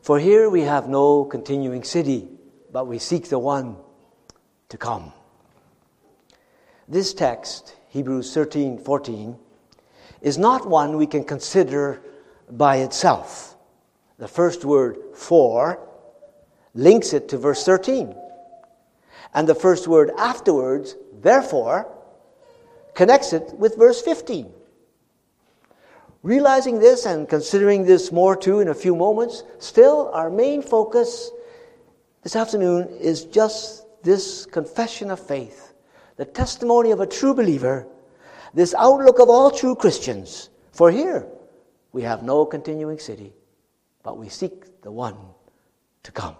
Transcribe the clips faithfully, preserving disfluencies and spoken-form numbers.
For here we have no continuing city, but we seek the one to come. This text, Hebrews thirteen fourteen, is not one we can consider by itself. The first word, for, links it to verse thirteen. And the first word afterwards, therefore, connects it with verse fifteen. Realizing this and considering this more too in a few moments, still our main focus this afternoon is just this confession of faith, the testimony of a true believer, this outlook of all true Christians. For here we have no continuing city, but we seek the one to come.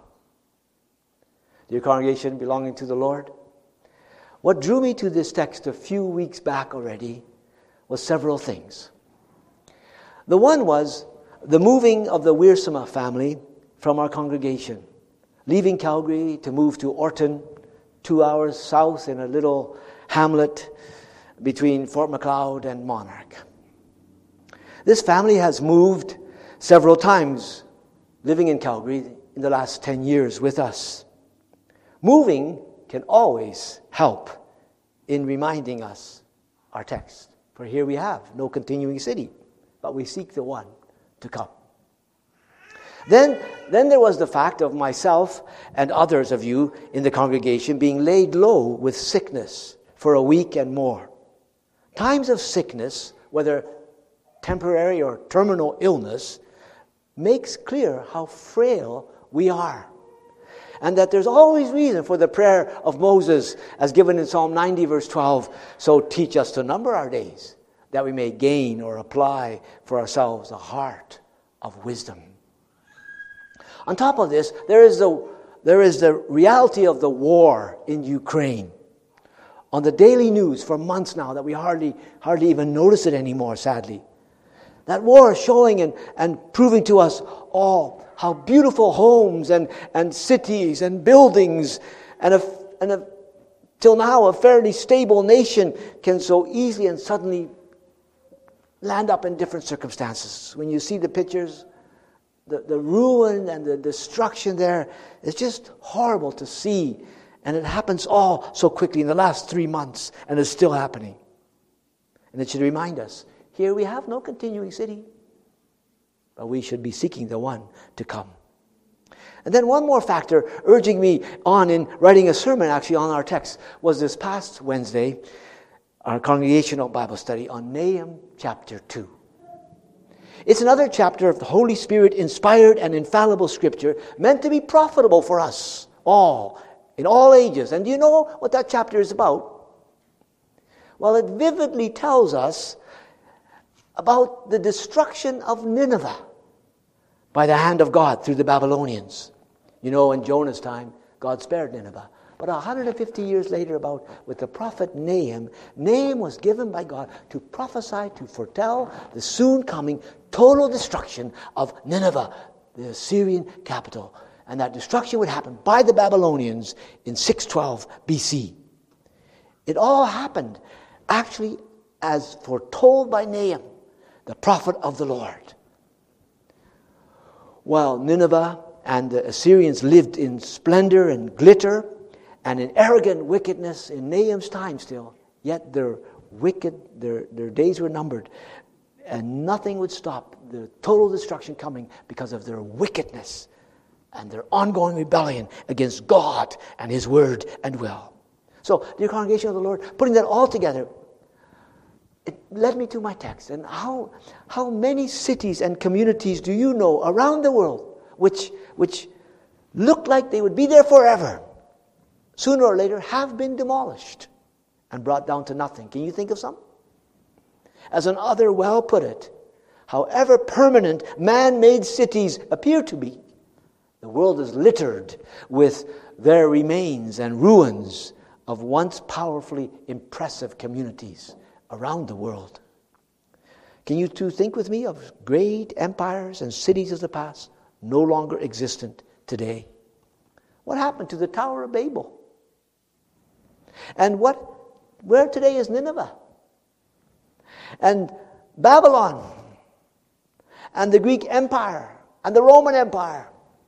Dear congregation belonging to the Lord, what drew me to this text a few weeks back already was several things. The one was the moving of the Wiersma family from our congregation, leaving Calgary to move to Orton, two hours south in a little hamlet between Fort Macleod and Monarch. This family has moved several times, living in Calgary in the last ten years with us. Moving can always help in reminding us our text. For here we have no continuing city, but we seek the one to come. Then, then there was the fact of myself and others of you in the congregation being laid low with sickness for a week and more. Times of sickness, whether temporary or terminal illness, makes clear how frail we are. And that there's always reason for the prayer of Moses as given in Psalm ninety verse twelve. So teach us to number our days, that we may gain or apply for ourselves a heart of wisdom. On top of this, there is the, there is the reality of the war in Ukraine. On the daily news for months now that we hardly, hardly even notice it anymore, sadly. That war is showing and, and proving to us all how beautiful homes and, and cities and buildings and, a, and a, till now a fairly stable nation can so easily and suddenly land up in different circumstances. When you see the pictures, the, the ruin and the destruction there, it's just horrible to see. And it happens all so quickly in the last three months, and it's still happening. And it should remind us, here we have no continuing city, but we should be seeking the one to come. And then one more factor urging me on in writing a sermon actually on our text was this past Wednesday, our congregational Bible study on Nahum chapter two. It's another chapter of the Holy Spirit inspired and infallible scripture meant to be profitable for us all, in all ages. And do you know what that chapter is about? Well, it vividly tells us about the destruction of Nineveh by the hand of God through the Babylonians. You know, in Jonah's time, God spared Nineveh. But one hundred fifty years later, about with the prophet Nahum, Nahum was given by God to prophesy, to foretell the soon coming total destruction of Nineveh, the Assyrian capital. And that destruction would happen by the Babylonians in six twelve B C. It all happened actually as foretold by Nahum, the prophet of the Lord. While Nineveh and the Assyrians lived in splendor and glitter and in arrogant wickedness in Nahum's time still, yet their wicked, their, their days were numbered, and nothing would stop the total destruction coming because of their wickedness and their ongoing rebellion against God and His word and will. So, dear congregation of the Lord, putting that all together, it led me to my text. And how how many cities and communities do you know around the world which which look like they would be there forever, sooner or later have been demolished and brought down to nothing? Can you think of some? As another well put it, however permanent man-made cities appear to be, the world is littered with their remains and ruins of once powerfully impressive communities around the world. Can you too think with me of great empires and cities of the past no longer existent today? What happened to the Tower of Babel? And what, where today is Nineveh? And Babylon, and the Greek Empire, and the Roman Empire,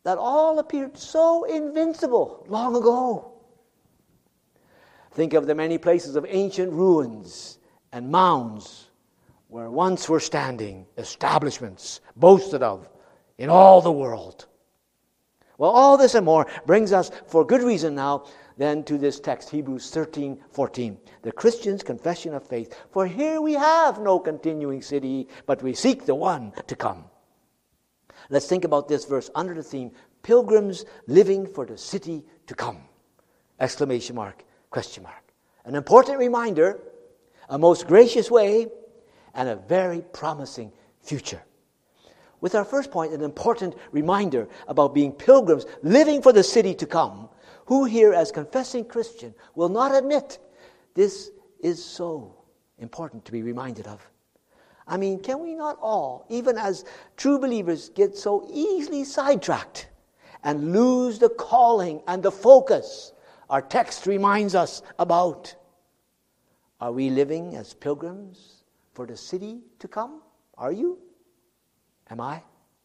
that all appeared so invincible long ago. Think of the many places of ancient ruins and mounds where once were standing establishments boasted of in all the world. Well, all this and more brings us, for good reason now, then to this text, Hebrews thirteen fourteen, the Christian's confession of faith. For here we have no continuing city, but we seek the one to come. Let's think about this verse under the theme, pilgrims living for the city to come. Exclamation mark, question mark. An important reminder, a most gracious way, and a very promising future. With our first point, an important reminder about being pilgrims living for the city to come. Who here as confessing Christian will not admit this is so important to be reminded of? I mean, can we not all, even as true believers, get so easily sidetracked and lose the calling and the focus our text reminds us about? Are we living as pilgrims for the city to come? Are you? Am I?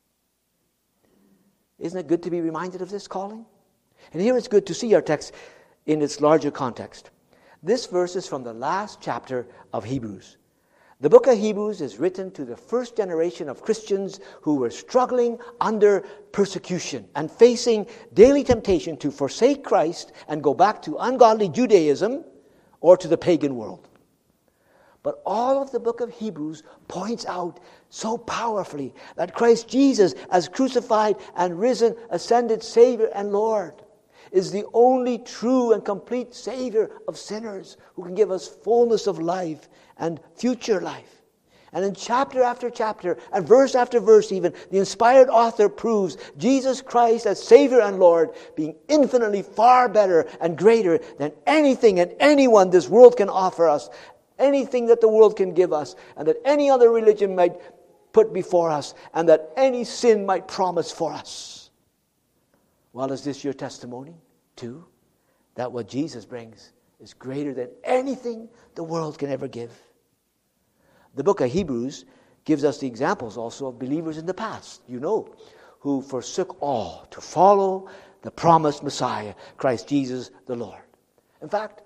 Isn't it good to be reminded of this calling? And here it's good to see our text in its larger context. This verse is from the last chapter of Hebrews. The book of Hebrews is written to the first generation of Christians who were struggling under persecution and facing daily temptation to forsake Christ and go back to ungodly Judaism or to the pagan world. But all of the book of Hebrews points out so powerfully that Christ Jesus, as crucified and risen, ascended Savior and Lord, is the only true and complete Savior of sinners who can give us fullness of life and future life. And in chapter after chapter and verse after verse even, the inspired author proves Jesus Christ as Savior and Lord being infinitely far better and greater than anything and anyone this world can offer us, anything that the world can give us, and that any other religion might put before us, and that any sin might promise for us. Well, is this your testimony too? That what Jesus brings is greater than anything the world can ever give. The book of Hebrews gives us the examples also of believers in the past, you know, who forsook all to follow the promised Messiah, Christ Jesus the Lord. In fact,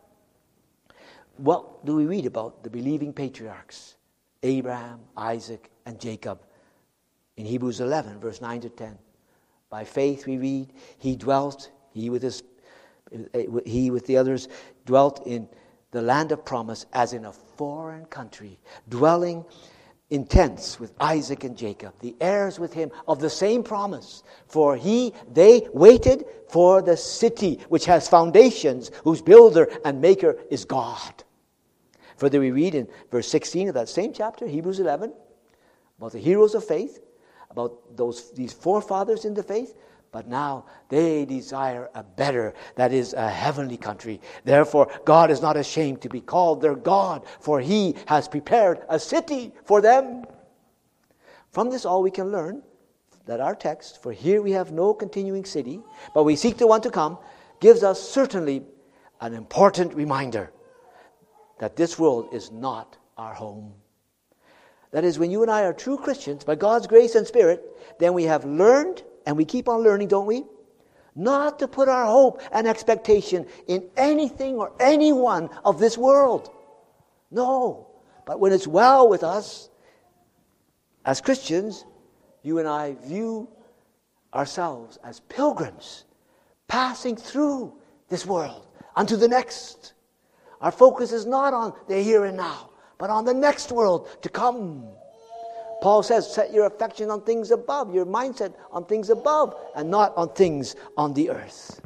what do we read about the believing patriarchs? Abraham, Isaac, and Jacob. In Hebrews eleven, verse nine to ten. By faith we read, he dwelt, he with his, he with the others dwelt in the land of promise as in a foreign country, dwelling in tents with Isaac and Jacob, the heirs with him of the same promise. For he, they waited for the city which has foundations, whose builder and maker is God. Further we read in verse sixteen of that same chapter, Hebrews eleven, about the heroes of faith, about those these forefathers in the faith, but now they desire a better, that is, a heavenly country. Therefore, God is not ashamed to be called their God, for he has prepared a city for them. From this all we can learn that our text, for here we have no continuing city, but we seek the one to come, gives us certainly an important reminder that this world is not our home. That is, when you and I are true Christians, by God's grace and Spirit, then we have learned, and we keep on learning, don't we? Not to put our hope and expectation in anything or anyone of this world. No. But when it's well with us, as Christians, you and I view ourselves as pilgrims, passing through this world unto the next. Our focus is not on the here and now, but on the next world to come. Paul says, set your affection on things above, your mindset on things above, and not on things on the earth.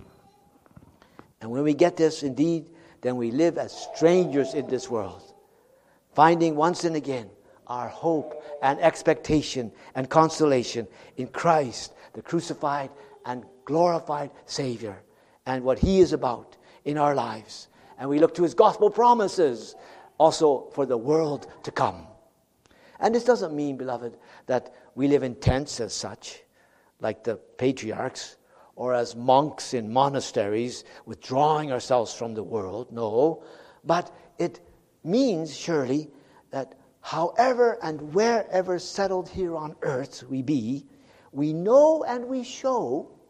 And when we get this, indeed, then we live as strangers in this world, finding once and again our hope and expectation and consolation in Christ, the crucified and glorified Savior, and what he is about in our lives. And we look to his gospel promises also for the world to come. And this doesn't mean, beloved, that we live in tents as such, like the patriarchs, or as monks in monasteries, withdrawing ourselves from the world. No, but it means, surely, that however and wherever settled here on earth we be, we know and we show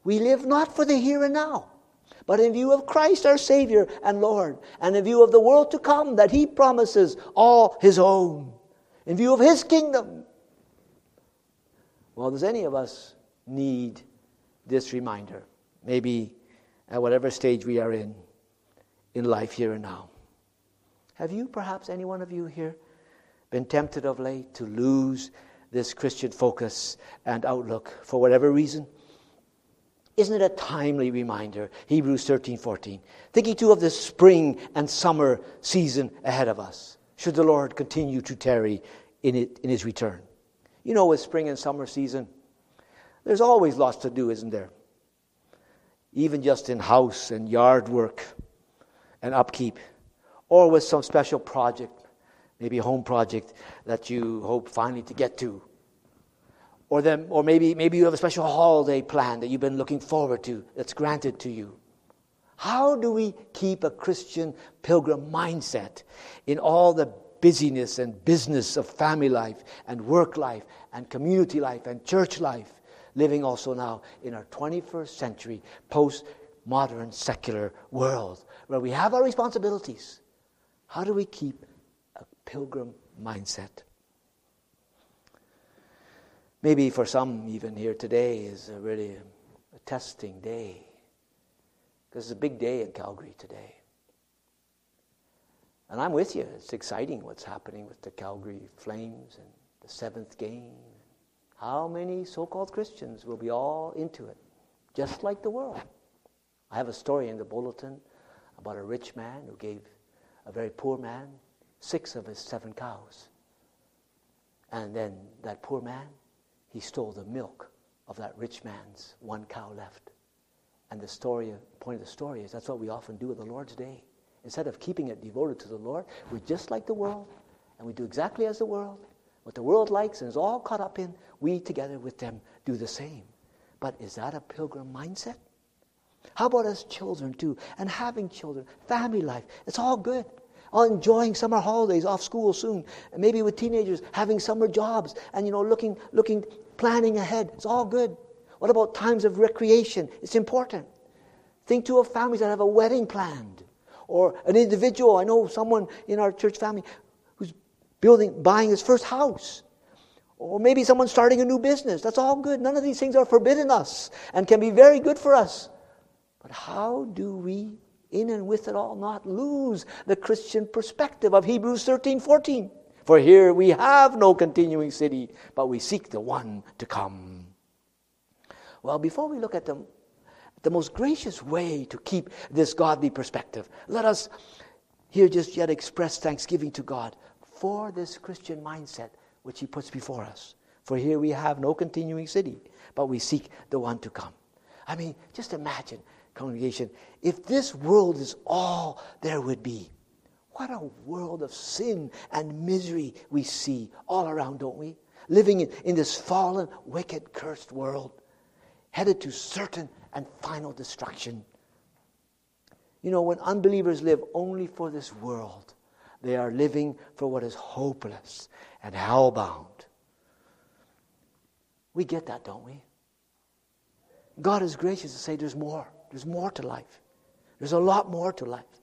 We live not for the here and now, but in view of Christ our Savior and Lord, and in view of the world to come that He promises all His own, in view of His kingdom. Well, does any of us need this reminder? Maybe at whatever stage we are in, in life here and now. Have you, perhaps any one of you here, been tempted of late to lose this Christian focus and outlook for whatever reason? Isn't it a timely reminder? Hebrews thirteen fourteen. Thinking too of the spring and summer season ahead of us, should the Lord continue to tarry in it in His return. You know, with spring and summer season, there's always lots to do, isn't there? Even just in house and yard work and upkeep, or with some special project, maybe a home project that you hope finally to get to. Or then, or maybe maybe you have a special holiday plan that you've been looking forward to that's granted to you. How do we keep a Christian pilgrim mindset in all the busyness and business of family life and work life and community life and church life, living also now in our twenty-first century post-modern secular world where we have our responsibilities? How do we keep a pilgrim mindset? Maybe for some even here today is a really a testing day. Because it's a big day in Calgary today. And I'm with you. It's exciting what's happening with the Calgary Flames and the seventh game. How many so-called Christians will be all into it, just like the world? I have a story in the bulletin about a rich man who gave a very poor man six of his seven cows. And then that poor man, he stole the milk of that rich man's one cow left. And the story, the point of the story is that's what we often do with the Lord's Day. Instead of keeping it devoted to the Lord, we're just like the world, and we do exactly as the world. What the world likes and is all caught up in, we together with them do the same. But is that a pilgrim mindset? How about us children too, and having children, family life? It's all good. All enjoying summer holidays, off school soon, and maybe with teenagers having summer jobs, and you know, looking, looking, planning ahead. It's all good. What about times of recreation? It's important. Think too of families that have a wedding planned, or an individual. I know someone in our church family who's building, buying his first house, or maybe someone starting a new business. That's all good. None of these things are forbidden us and can be very good for us. But how do we, in and with it all, not lose the Christian perspective of Hebrews thirteen fourteen? For here we have no continuing city, but we seek the one to come. Well, before we look at the, the most gracious way to keep this godly perspective, let us here just yet express thanksgiving to God for this Christian mindset which He puts before us. For here we have no continuing city, but we seek the one to come. I mean, just imagine, congregation, if this world is all there would be, what a world of sin and misery we see all around, don't we? Living in, in this fallen, wicked, cursed world, headed to certain and final destruction. You know, when unbelievers live only for this world, they are living for what is hopeless and hellbound. We get that, don't we? God is gracious to say there's more. There's more to life. There's a lot more to life.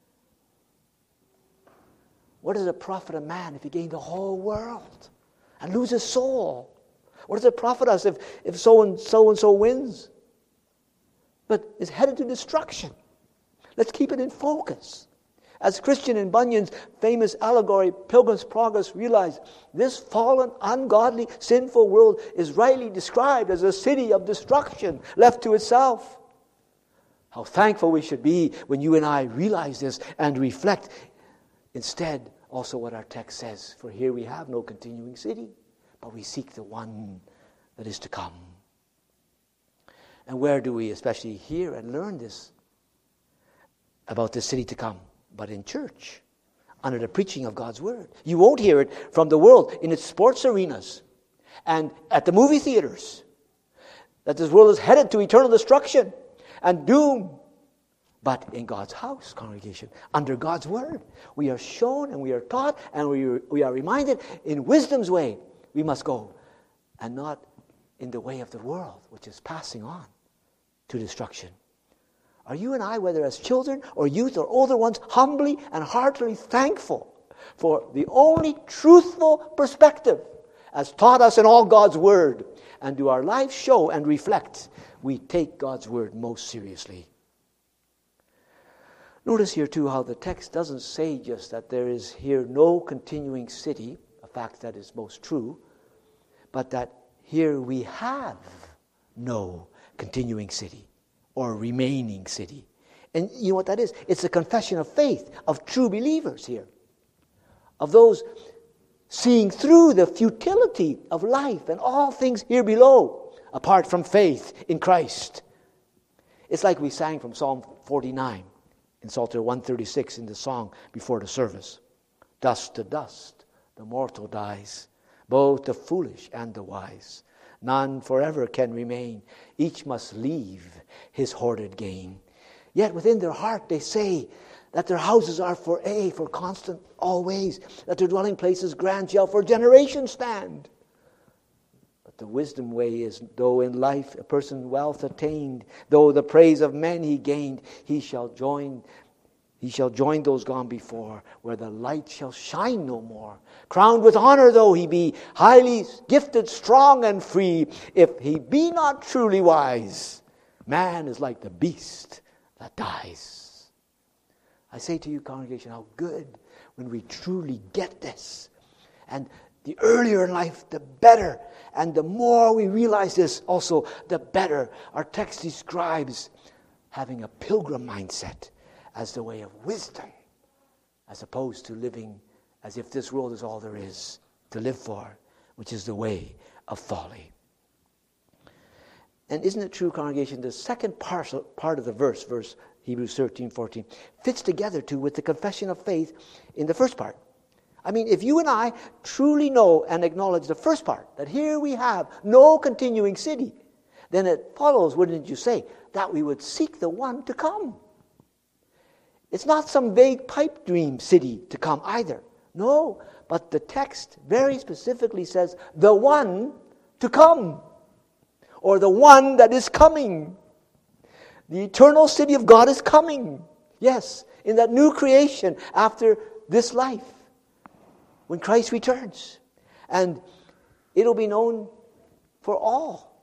What does it profit a man if he gain the whole world and lose his soul? What does it profit us if, if so and so and so wins, but is headed to destruction? Let's keep it in focus. As Christian in Bunyan's famous allegory, Pilgrim's Progress, realized, this fallen, ungodly, sinful world is rightly described as a city of destruction left to itself. How thankful we should be when you and I realize this and reflect. Instead, also what our text says, for here we have no continuing city, but we seek the one that is to come. And where do we especially hear and learn this about the city to come? But in church, under the preaching of God's word. You won't hear it from the world in its sports arenas and at the movie theaters, that this world is headed to eternal destruction and doom. But in God's house, congregation, under God's word, we are shown and we are taught and we are, we are reminded in wisdom's way we must go, and not in the way of the world, which is passing on to destruction. Are you and I, whether as children or youth or older ones, humbly and heartily thankful for the only truthful perspective as taught us in all God's Word? And do our lives show and reflect we take God's Word most seriously? Notice here too how the text doesn't say just that there is here no continuing city, a fact that is most true, but that here we have no continuing city or remaining city. And you know what that is? It's a confession of faith of true believers here, of those seeing through the futility of life and all things here below apart from faith in Christ. It's like we sang from Psalm forty-nine in Psalter one thirty-six in the song before the service. Dust to dust the mortal dies, both the foolish and the wise. None forever can remain. Each must leave his hoarded gain. Yet within their heart they say that their houses are for aye, for constant always, that their dwelling places grand shall for generations stand. But the wisdom way is, though in life a person wealth attained, though the praise of men he gained, he shall join He shall join those gone before, where the light shall shine no more. Crowned with honor though he be, highly gifted, strong and free, if he be not truly wise, man is like the beast that dies. I say to you, congregation, how good when we truly get this. And the earlier in life, the better. And the more we realize this also, the better. Our text describes having a pilgrim mindset as the way of wisdom, as opposed to living as if this world is all there is to live for, which is the way of folly. And isn't it true, congregation, the second part of the verse, verse Hebrews thirteen, fourteen, fits together too with the confession of faith in the first part. I mean, if you and I truly know and acknowledge the first part, that here we have no continuing city, then it follows, wouldn't you say, that we would seek the one to come. It's not some vague pipe dream city to come either. No, but the text very specifically says, the one to come, or the one that is coming. The eternal city of God is coming. Yes, in that new creation after this life, when Christ returns. And it'll be known for all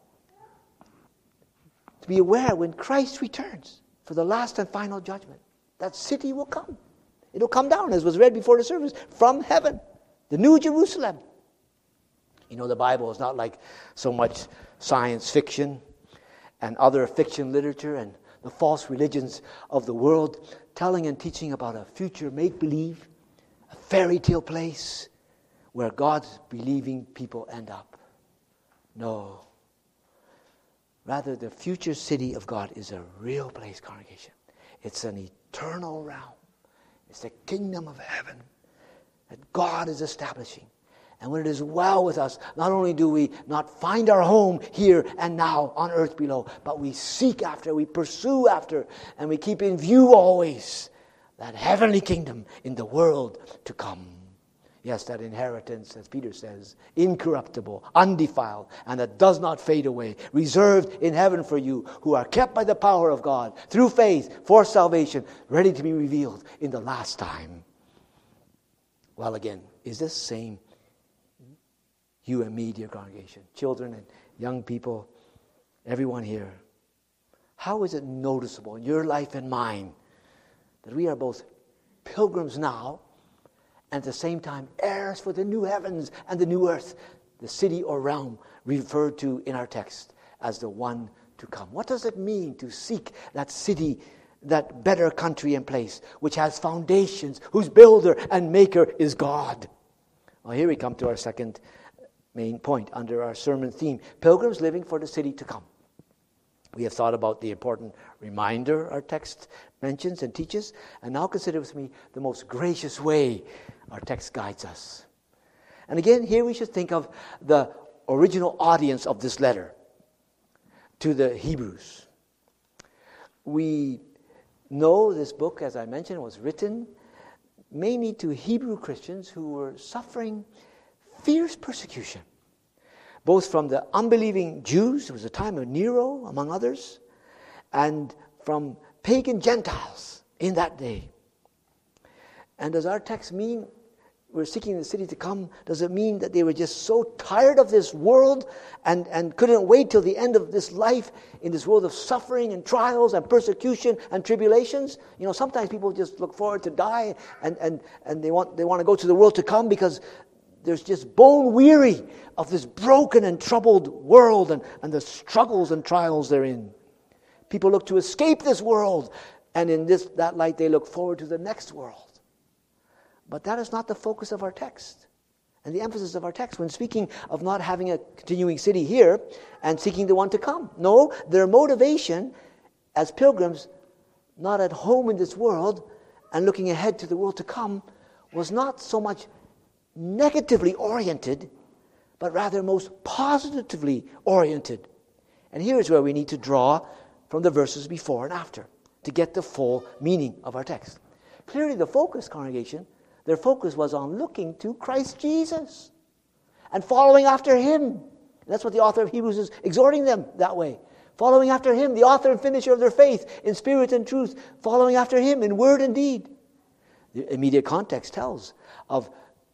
to be aware when Christ returns for the last and final judgment. That city will come. It'll come down, as was read before the service, from heaven. The New Jerusalem. You know, the Bible is not like so much science fiction and other fiction literature and the false religions of the world telling and teaching about a future make-believe, a fairy tale place where God's believing people end up. No. Rather, the future city of God is a real place, congregation. It's an eternal realm. It's the kingdom of heaven that God is establishing. And when it is well with us, not only do we not find our home here and now on earth below, but we seek after, we pursue after, and we keep in view always that heavenly kingdom in the world to come. Yes, that inheritance, as Peter says, incorruptible, undefiled, and that does not fade away, reserved in heaven for you, who are kept by the power of God, through faith, for salvation, ready to be revealed in the last time. Well, again, is this same you and me, dear congregation, children and young people, everyone here? How is it noticeable in your life and mine that we are both pilgrims now, and at the same time, heirs for the new heavens and the new earth, the city or realm referred to in our text as the one to come? What does it mean to seek that city, that better country and place, which has foundations, whose builder and maker is God? Well, here we come to our second main point under our sermon theme, pilgrims living for the city to come. We have thought about the important reminder our text mentions and teaches, and now consider with me the most gracious way our text guides us. And again, here we should think of the original audience of this letter to the Hebrews. We know this book, as I mentioned, was written mainly to Hebrew Christians who were suffering fierce persecution, both from the unbelieving Jews. It was a time of Nero, among others, and from pagan Gentiles in that day. And does our text mean we're seeking the city to come? Does it mean that they were just so tired of this world and, and couldn't wait till the end of this life in this world of suffering and trials and persecution and tribulations? You know, sometimes people just look forward to die and, and, and they want they want to go to the world to come because there's just bone weary of this broken and troubled world and, and the struggles and trials therein. People look to escape this world, and in this that light they look forward to the next world. But that is not the focus of our text and the emphasis of our text when speaking of not having a continuing city here and seeking the one to come. No, their motivation as pilgrims, not at home in this world and looking ahead to the world to come, was not so much negatively oriented, but rather most positively oriented. And here's where we need to draw from the verses before and after to get the full meaning of our text. Clearly the focus, congregation, their focus was on looking to Christ Jesus and following after Him. That's what the author of Hebrews is exhorting them that way. Following after Him, the author and finisher of their faith, in spirit and truth, following after Him in word and deed. The immediate context tells of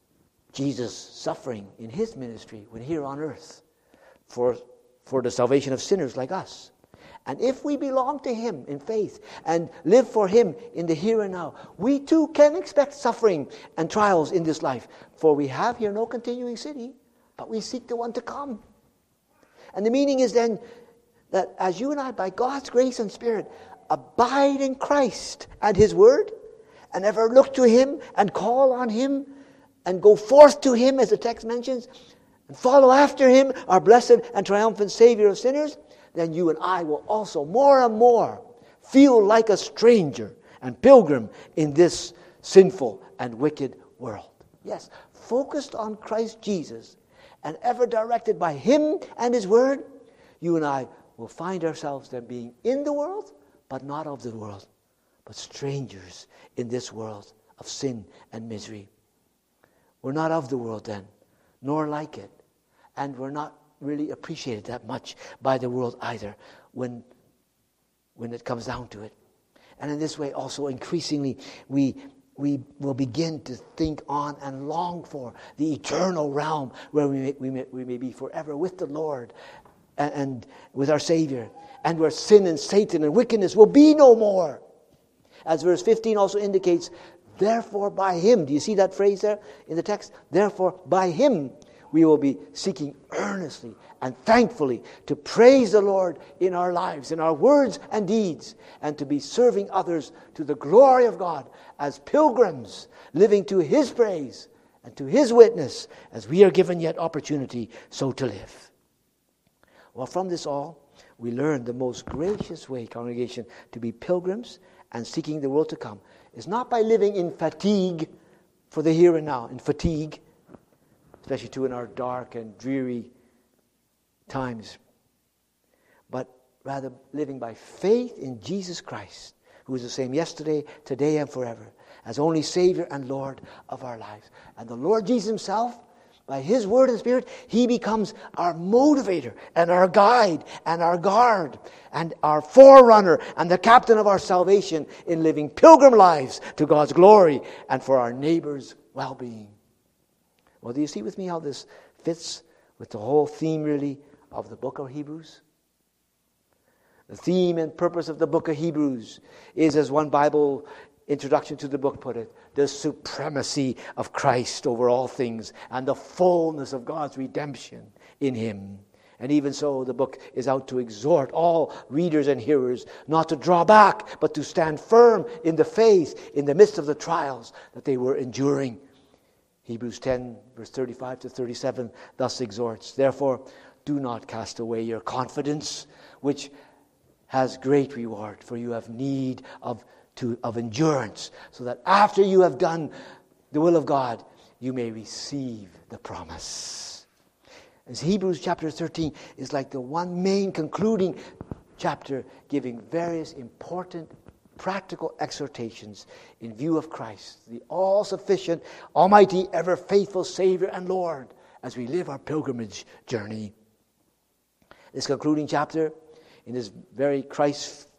Jesus suffering in His ministry when here on earth for, for the salvation of sinners like us. And if we belong to Him in faith and live for Him in the here and now, we too can expect suffering and trials in this life. For we have here no continuing city, but we seek the one to come. And the meaning is then that as you and I, by God's grace and Spirit, abide in Christ and His Word, and ever look to Him and call on Him, and go forth to Him, as the text mentions, and follow after Him, our blessed and triumphant Savior of sinners, then you and I will also more and more feel like a stranger and pilgrim in this sinful and wicked world. Yes, focused on Christ Jesus and ever directed by Him and His Word, you and I will find ourselves then being in the world, but not of the world, but strangers in this world of sin and misery. We're not of the world then, nor like it, and we're not really appreciated that much by the world either when, when it comes down to it. And in this way also increasingly we, we will begin to think on and long for the eternal realm where we may, we may, we may be forever with the Lord and, and with our Savior, and where sin and Satan and wickedness will be no more. As verse fifteen also indicates, therefore by Him, do you see that phrase there in the text? Therefore by Him we will be seeking earnestly and thankfully to praise the Lord in our lives, in our words and deeds, and to be serving others to the glory of God as pilgrims, living to His praise and to His witness as we are given yet opportunity so to live. Well, from this all, we learn the most gracious way, congregation, to be pilgrims and seeking the world to come is not by living in fatigue for the here and now, in fatigue, especially too in our dark and dreary times, but rather living by faith in Jesus Christ, who is the same yesterday, today, and forever, as only Savior and Lord of our lives. And the Lord Jesus Himself, by His Word and Spirit, He becomes our motivator and our guide and our guard and our forerunner and the captain of our salvation in living pilgrim lives to God's glory and for our neighbor's well-being. Well, do you see with me how this fits with the whole theme, really, of the book of Hebrews? The theme and purpose of the book of Hebrews is, as one Bible introduction to the book put it, the supremacy of Christ over all things and the fullness of God's redemption in Him. And even so, the book is out to exhort all readers and hearers not to draw back, but to stand firm in the faith in the midst of the trials that they were enduring. Hebrews ten, verse thirty-five to thirty-seven, thus exhorts, therefore, do not cast away your confidence, which has great reward, for you have need of, to, of endurance, so that after you have done the will of God, you may receive the promise. As Hebrews chapter thirteen is like the one main concluding chapter, giving various important practical exhortations in view of Christ, the all-sufficient, almighty, ever-faithful Savior and Lord, as we live our pilgrimage journey. This concluding chapter, in this very Christ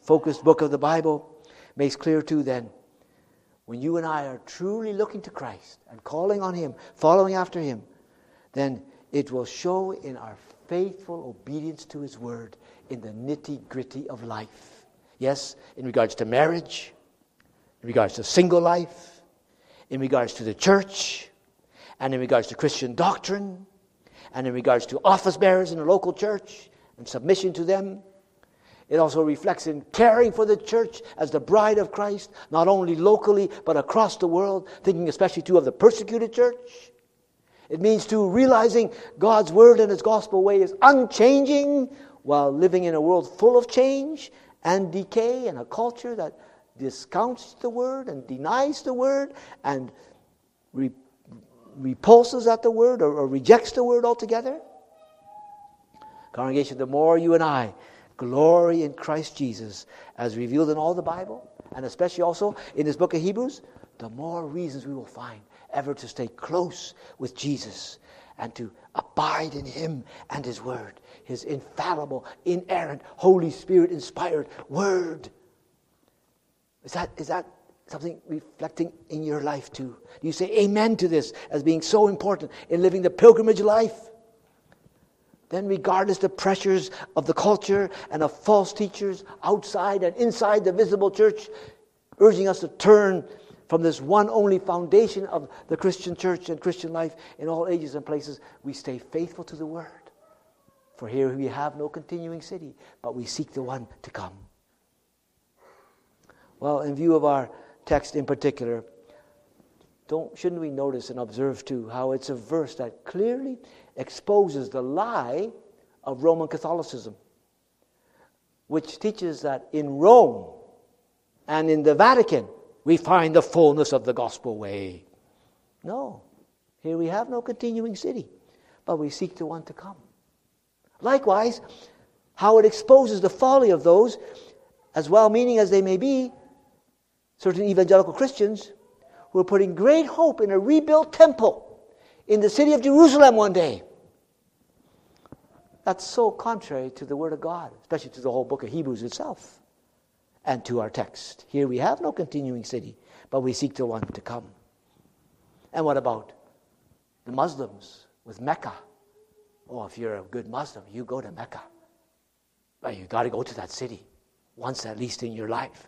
focused book of the Bible makes clear too then, when you and I are truly looking to Christ and calling on Him, following after Him, then it will show in our faithful obedience to His Word in the nitty-gritty of life. Yes, in regards to marriage, in regards to single life, in regards to the church, and in regards to Christian doctrine, and in regards to office bearers in the local church and submission to them. It also reflects in caring for the church as the bride of Christ, not only locally but across the world, thinking especially too of the persecuted church. It means too realizing God's word and His gospel way is unchanging while living in a world full of change and decay and a culture that discounts the word and denies the word and re- repulses at the word or, or rejects the word altogether. Congregation, the more you and I glory in Christ Jesus as revealed in all the Bible, and especially also in this book of Hebrews, the more reasons we will find ever to stay close with Jesus and to abide in Him and His Word, His infallible, inerrant, Holy Spirit-inspired Word. Is that, is that something reflecting in your life too? Do you say amen to this as being so important in living the pilgrimage life? Then regardless the pressures of the culture and of false teachers outside and inside the visible church, urging us to turn from this one only foundation of the Christian church and Christian life in all ages and places, we stay faithful to the Word. For here we have no continuing city, but we seek the one to come. Well, in view of our text in particular, don't shouldn't we notice and observe too how it's a verse that clearly exposes the lie of Roman Catholicism, which teaches that in Rome and in the Vatican we find the fullness of the gospel way. No, here we have no continuing city, but we seek the one to come. Likewise, how it exposes the folly of those, as well-meaning as they may be, certain evangelical Christians who are putting great hope in a rebuilt temple in the city of Jerusalem one day. That's so contrary to the Word of God, especially to the whole book of Hebrews itself and to our text. Here we have no continuing city, but we seek the one to come. And what about the Muslims with Mecca? Oh, if you're a good Muslim, you go to Mecca. Well, you've got to go to that city once at least in your life.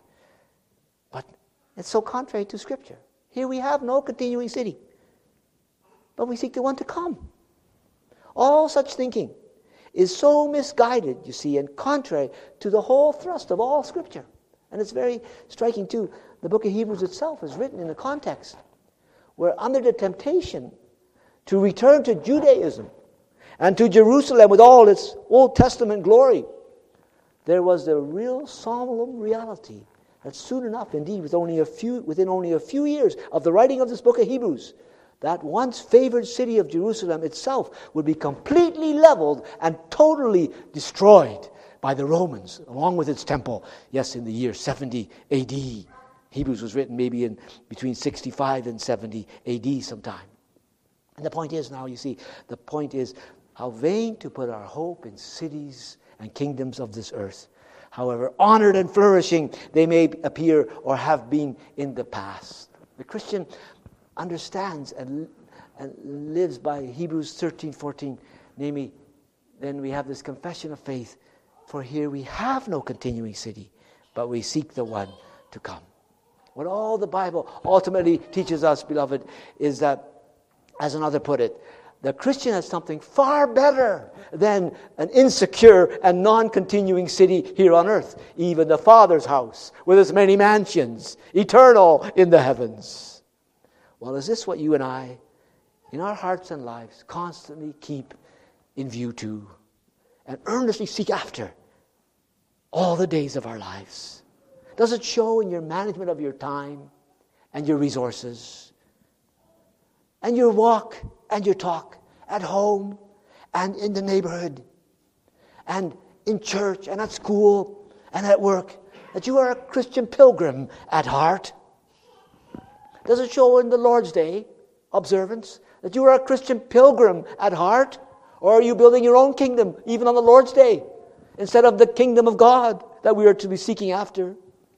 But it's so contrary to Scripture. Here we have no continuing city, but we seek the one to come. All such thinking is so misguided, you see, and contrary to the whole thrust of all Scripture. And it's very striking, too. The book of Hebrews itself is written in a context where under the temptation to return to Judaism and to Jerusalem with all its Old Testament glory, there was the real solemn reality that soon enough, indeed, with only a few, within only a few years of the writing of this book of Hebrews, that once favored city of Jerusalem itself would be completely leveled and totally destroyed by the Romans, along with its temple, yes, in the year seventy A D. Hebrews was written maybe in between sixty-five and seventy A D sometime. And the point is now, you see, the point is how vain to put our hope in cities and kingdoms of this earth, however honored and flourishing they may appear or have been in the past. The Christian understands and, and lives by Hebrews thirteen fourteen, namely, then we have this confession of faith, for here we have no continuing city, but we seek the one to come. What all the Bible ultimately teaches us, beloved, is that, as another put it, the Christian has something far better than an insecure and non-continuing city here on earth, even the Father's house with its many mansions, eternal in the heavens. Well, is this what you and I, in our hearts and lives, constantly keep in view too, and earnestly seek after all the days of our lives? Does it show in your management of your time and your resources and your walk and your talk at home and in the neighborhood and in church and at school and at work, that you are a Christian pilgrim at heart? Does it show in the Lord's Day observance that you are a Christian pilgrim at heart? Or are you building your own kingdom even on the Lord's Day instead of the kingdom of God, that we are to be seeking after?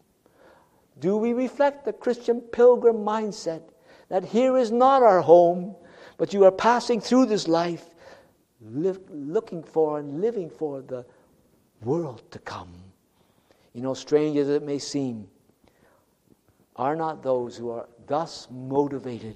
Do we reflect the Christian pilgrim mindset that here is not our home, but you are passing through this life live, looking for and living for the world to come? You know, strange as it may seem, are not those who are thus motivated,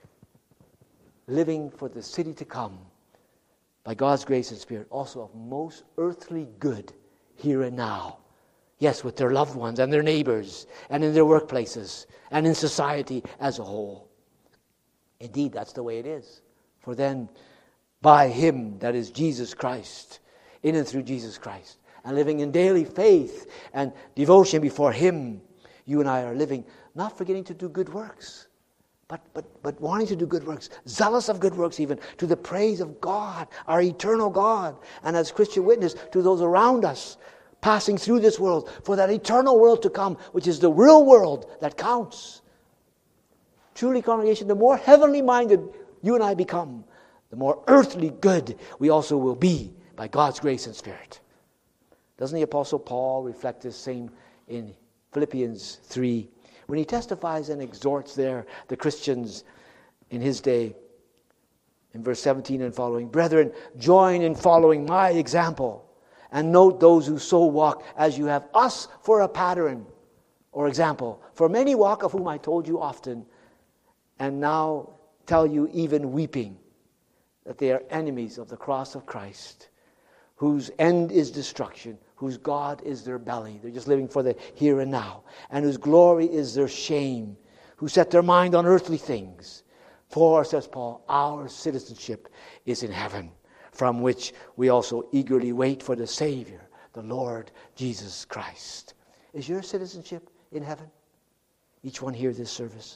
living for the city to come, by God's grace and Spirit, also of most earthly good here and now? Yes, with their loved ones and their neighbors and in their workplaces and in society as a whole. Indeed, that's the way it is. For then, by Him, that is Jesus Christ, in and through Jesus Christ, and living in daily faith and devotion before Him, you and I are living, not forgetting to do good works, but, but, but wanting to do good works, zealous of good works even, to the praise of God, our eternal God, and as Christian witness to those around us, passing through this world for that eternal world to come, which is the real world that counts. Truly, congregation, the more heavenly minded you and I become, the more earthly good we also will be by God's grace and Spirit. Doesn't the Apostle Paul reflect this same in Philippians three, when he testifies and exhorts there the Christians in his day, in verse seventeen and following, "Brethren, join in following my example, and note those who so walk as you have us for a pattern or example. For many walk, of whom I told you often, and now tell you even weeping, that they are enemies of the cross of Christ, whose end is destruction, whose God is their belly." They're just living for the here and now. "And whose glory is their shame, who set their mind on earthly things. For," says Paul, "our citizenship is in heaven, from which we also eagerly wait for the Savior, the Lord Jesus Christ." Is your citizenship in heaven? Each one here this service,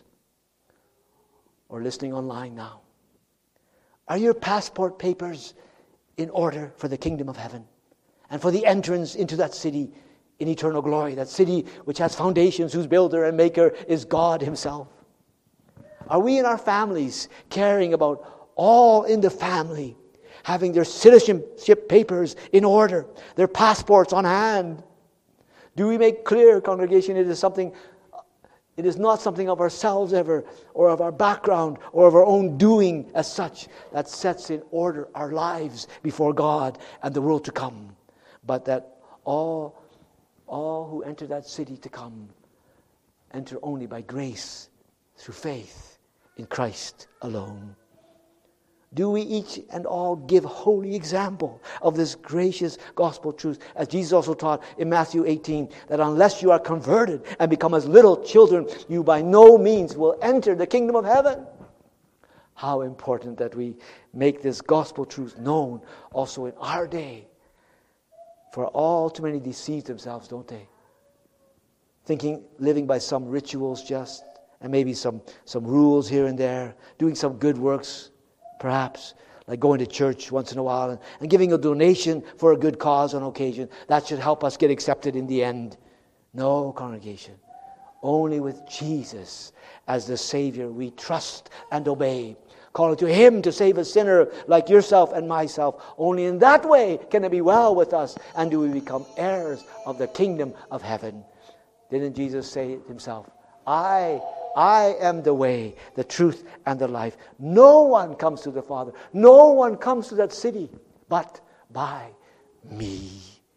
or listening online now. Are your passport papers in order for the kingdom of heaven and for the entrance into that city in eternal glory, that city which has foundations, whose builder and maker is God Himself? Are we in our families caring about all in the family having their citizenship papers in order, their passports on hand? Do we make clear, congregation, it is something, it is not something of ourselves ever, or of our background, or of our own doing as such, that sets in order our lives before God and the world to come, but that all, all who enter that city to come enter only by grace through faith in Christ alone. Do we each and all give holy example of this gracious gospel truth, as Jesus also taught in Matthew eighteen, that unless you are converted and become as little children, you by no means will enter the kingdom of heaven? How important that we make this gospel truth known also in our day. For all too many deceive themselves, don't they? Thinking, living by some rituals just, and maybe some, some rules here and there, doing some good works, perhaps, like going to church once in a while and, and giving a donation for a good cause on occasion. That should help us get accepted in the end. No, congregation. Only with Jesus as the Savior we trust and obey, calling to Him to save a sinner like yourself and myself. Only in that way can it be well with us, and do we become heirs of the kingdom of heaven. Didn't Jesus say it Himself? I I am the way, the truth, and the life. No one comes to the Father. No one comes to that city but by me.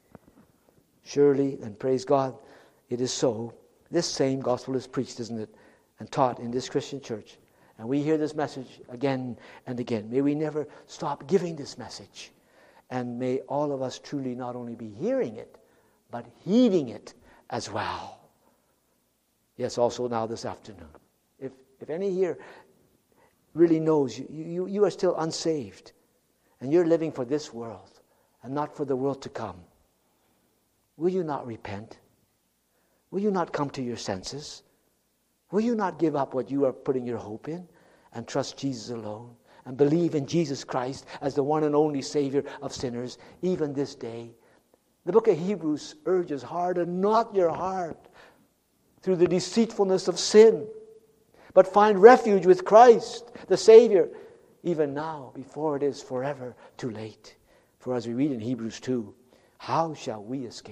Surely, and praise God, it is so. This same gospel is preached, isn't it, and taught in this Christian church. And we hear this message again and again. May we never stop giving this message. And may all of us truly not only be hearing it, but heeding it as well. Yes, also now this afternoon. If if any here really knows you, you, you are still unsaved, and you're living for this world and not for the world to come, will you not repent? Will you not come to your senses? Will you not give up what you are putting your hope in and trust Jesus alone and believe in Jesus Christ as the one and only Savior of sinners, even this day? The book of Hebrews urges, harden not your heart through the deceitfulness of sin, but find refuge with Christ, the Savior, even now, before it is forever too late. For as we read in Hebrews two, how shall we escape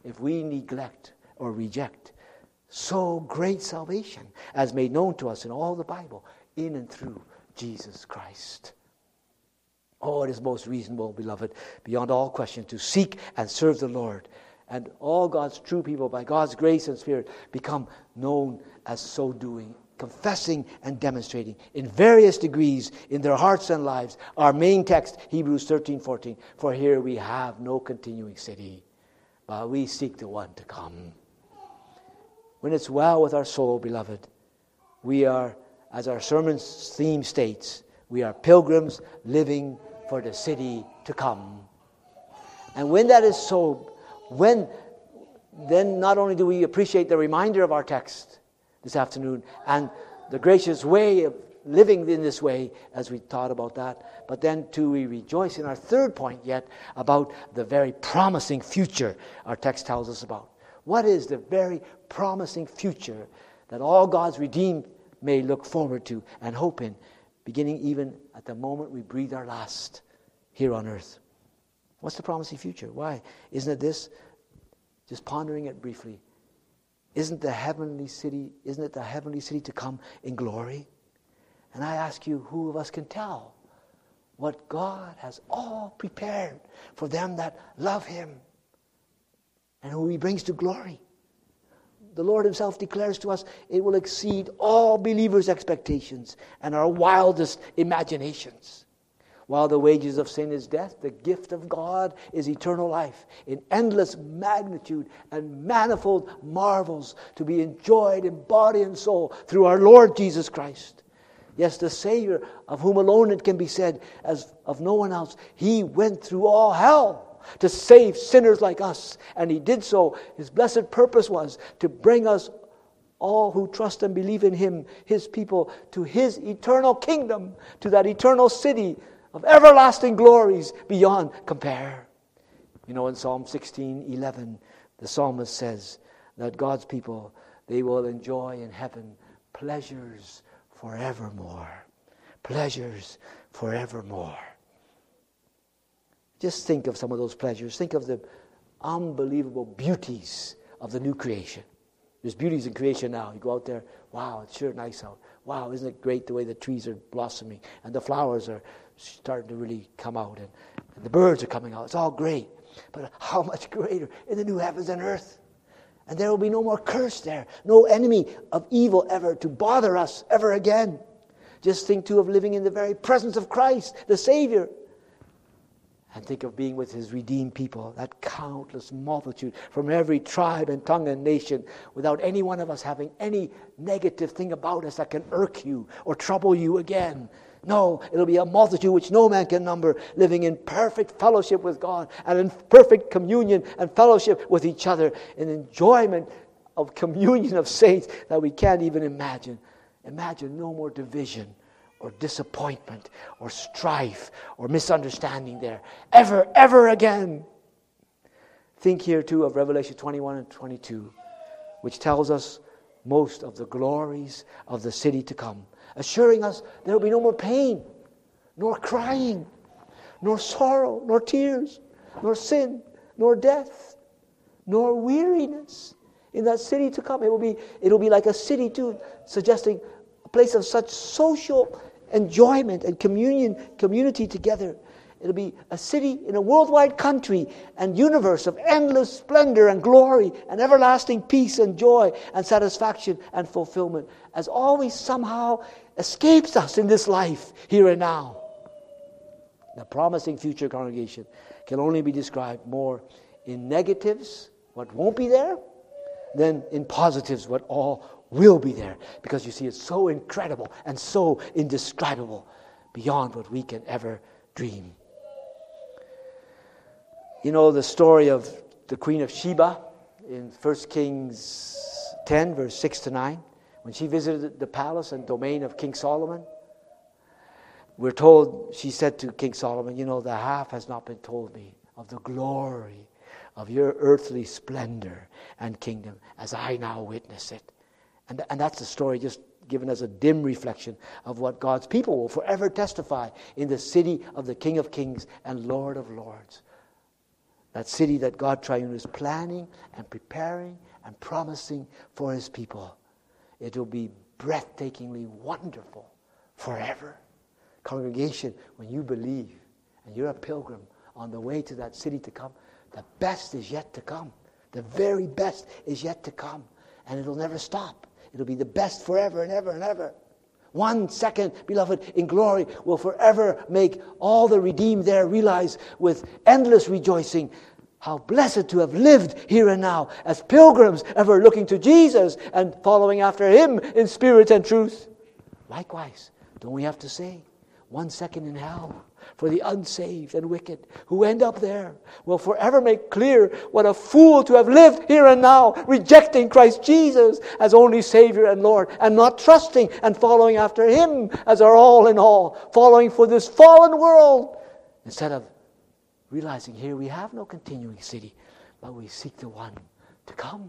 if we neglect or reject so great salvation as made known to us in all the Bible, in and through Jesus Christ. Oh, it is most reasonable, beloved, beyond all question, to seek and serve the Lord. And all God's true people, by God's grace and Spirit, become known as so doing, confessing and demonstrating in various degrees in their hearts and lives. Our main text, Hebrews thirteen fourteen, for here we have no continuing city, but we seek the one to come. When it's well with our soul, beloved, we are, as our sermon's theme states, we are pilgrims living for the city to come. And when that is so, when then not only do we appreciate the reminder of our text this afternoon and the gracious way of living in this way as we thought about that, but then too we rejoice in our third point yet about the very promising future our text tells us about. What is the very promising future that all God's redeemed may look forward to and hope in, beginning even at the moment we breathe our last here on earth? What's the promising future? Why? Isn't it this? Just pondering it briefly. Isn't the heavenly city, isn't it the heavenly city to come in glory? And I ask you, who of us can tell what God has all prepared for them that love Him and who He brings to glory? The Lord Himself declares to us, it will exceed all believers' expectations and our wildest imaginations. While the wages of sin is death, the gift of God is eternal life in endless magnitude and manifold marvels to be enjoyed in body and soul through our Lord Jesus Christ. Yes, the Savior, of whom alone it can be said, as of no one else, He went through all hell to save sinners like us. And He did so. His blessed purpose was to bring us all who trust and believe in Him, His people, to His eternal kingdom, to that eternal city of everlasting glories beyond compare. You know, in Psalm sixteen eleven, the psalmist says that God's people, they will enjoy in heaven pleasures forevermore. Pleasures forevermore. Just think of some of those pleasures. Think of the unbelievable beauties of the new creation. There's beauties in creation now. You go out there, wow, it's sure nice out. Wow, isn't it great the way the trees are blossoming and the flowers are starting to really come out and, and the birds are coming out. It's all great. But how much greater in the new heavens and earth. And there will be no more curse there. No enemy of evil ever to bother us ever again. Just think too of living in the very presence of Christ, the Savior. And think of being with His redeemed people, that countless multitude from every tribe and tongue and nation, without any one of us having any negative thing about us that can irk you or trouble you again. No, it'll be a multitude which no man can number, living in perfect fellowship with God and in perfect communion and fellowship with each other, in enjoyment of communion of saints that we can't even imagine. Imagine no more division or disappointment or strife or misunderstanding there ever, ever again. Think here too of Revelation twenty-one and twenty-two, which tells us most of the glories of the city to come, assuring us there will be no more pain, nor crying, nor sorrow, nor tears, nor sin, nor death, nor weariness. In that city to come, it will be, it will be like a city too, suggesting a place of such social enjoyment and communion, community together. It'll be a city in a worldwide country and universe of endless splendor and glory and everlasting peace and joy and satisfaction and fulfillment, as always somehow escapes us in this life here and now. The promising future, congregation, can only be described more in negatives, what won't be there, than in positives, what all will be there. Because you see, it's so incredible and so indescribable, beyond what we can ever dream. You know the story of the Queen of Sheba in First Kings ten, verse six to nine, when she visited the palace and domain of King Solomon. We're told, she said to King Solomon, you know, the half has not been told me of the glory of your earthly splendor and kingdom as I now witness it. And, and that's the story just given as a dim reflection of what God's people will forever testify in the city of the King of Kings and Lord of Lords. that city that God Triune is planning and preparing and promising for His people. It will be breathtakingly wonderful forever. Congregation, when you believe and you're a pilgrim on the way to that city to come, the best is yet to come. The very best is yet to come. And it'll never stop. It'll be the best forever and ever and ever. One second, beloved, in glory will forever make all the redeemed there realize with endless rejoicing how blessed to have lived here and now as pilgrims ever looking to Jesus and following after Him in spirit and truth. Likewise, don't we have to say, one second in hell for the unsaved and wicked who end up there will forever make clear what a fool to have lived here and now, rejecting Christ Jesus as only Savior and Lord, and not trusting and following after Him as our all in all, following for this fallen world, instead of realizing here we have no continuing city, but we seek the one to come.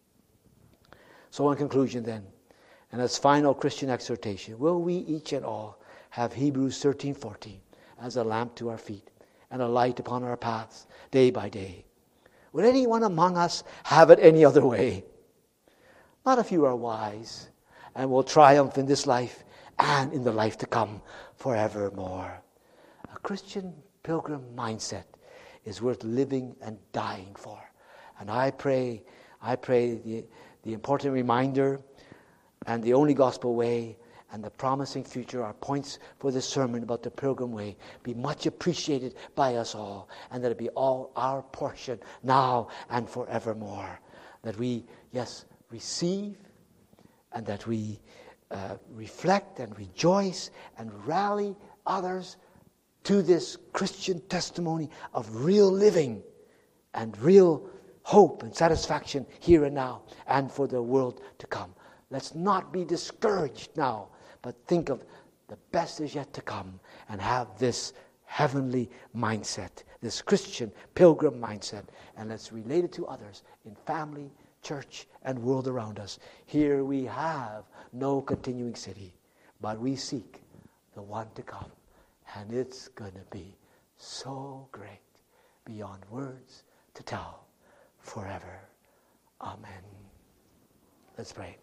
So in conclusion then, and as final Christian exhortation, will we each and all have Hebrews thirteen fourteen as a lamp to our feet and a light upon our paths day by day? Would anyone among us have it any other way? Not if you are wise and will triumph in this life and in the life to come forevermore. A Christian pilgrim mindset is worth living and dying for. And I pray, I pray the, the important reminder and the only gospel way and the promising future are points for this sermon about the pilgrim way be much appreciated by us all, and that it be all our portion now and forevermore. That we, yes, receive, and that we uh, reflect and rejoice and rally others to this Christian testimony of real living and real hope and satisfaction here and now and for the world to come. Let's not be discouraged now, but think of the best is yet to come and have this heavenly mindset, this Christian pilgrim mindset, and let's relate it to others in family, church, and world around us. Here we have no continuing city, but we seek the one to come, and it's going to be so great beyond words to tell forever. Amen. Let's pray.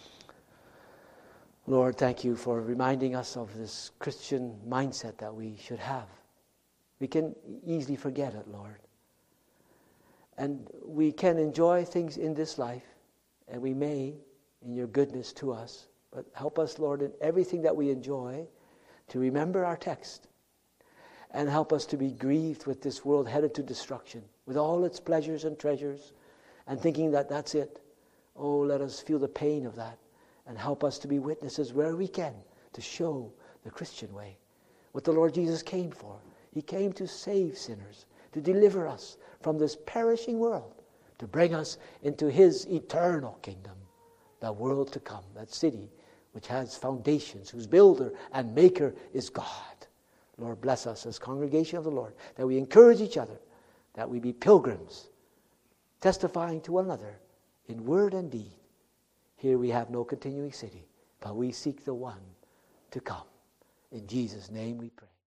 Lord, thank you for reminding us of this Christian mindset that we should have. We can easily forget it, Lord. And we can enjoy things in this life, and we may, in your goodness to us. But help us, Lord, in everything that we enjoy, to remember our text. And help us to be grieved with this world headed to destruction, with all its pleasures and treasures, and thinking that that's it. Oh, let us feel the pain of that. And help us to be witnesses where we can to show the Christian way. What the Lord Jesus came for. He came to save sinners, to deliver us from this perishing world, to bring us into His eternal kingdom, the world to come, that city which has foundations, whose builder and maker is God. Lord, bless us as congregation of the Lord, that we encourage each other, that we be pilgrims, testifying to one another in word and deed. Here we have no continuing city, but we seek the one to come. In Jesus' name we pray.